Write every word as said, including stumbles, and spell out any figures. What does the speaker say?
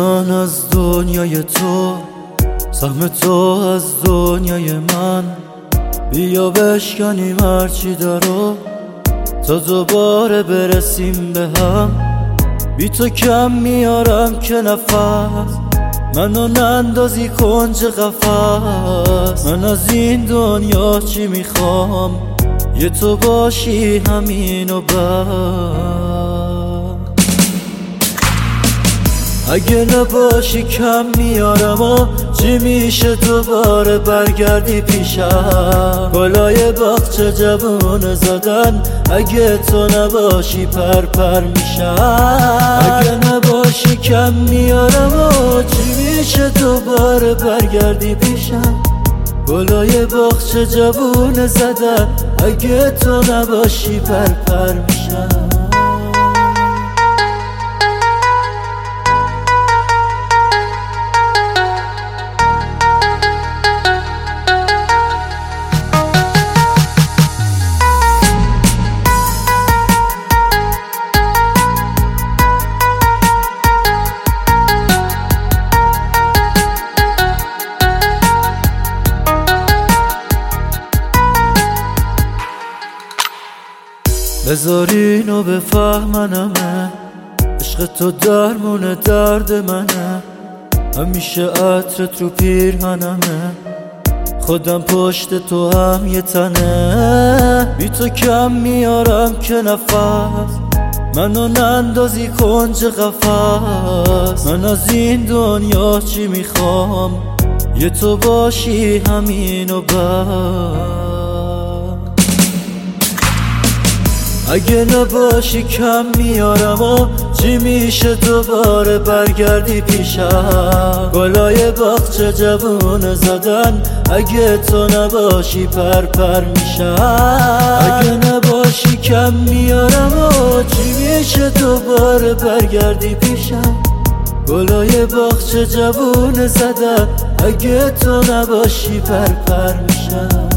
من از دنیای تو، سهم تو از دنیای من. بیا بشکنیم هرچی دارو تا دوباره برسیم به هم. بی تو کم میارم که نفس، منو نندازی کنج قفس. من از این دنیا چی میخوام؟ یه تو باشی همین و بس. اگه نباشی کم میارم و چی میشه دوباره برگردی پیشم؟ گلای باغچه جوونه زدن، اگه تو نباشی پر پر میشم. اگه نباشی کم میارم و چی میشه دوباره برگردی پیشم؟ گلای باغچه جوونه زدن، اگه تو نباشی پر پر میشم. بذار اینو بفهمنمه، عشق تو درمون درد منه. همیشه عطرت رو پیرهنمه، خودم پشت تو هم یه تنه. بی تو کم میارم که نفس، منو نندازی کنج قفس. من از این دنیا چی میخوام؟ یه تو باشی همین و بس. اگه نباشی کم میارم و چی میشه دوباره برگردی پیشم؟ گلای باغچه جوونه زدن، اگه تو نباشی پر پر میشم. اگه نباشی کم میارم و چی میشه دوباره برگردی پیشم؟ گلای باغچه جوونه زدن، اگه تو نباشی پر پر میشم.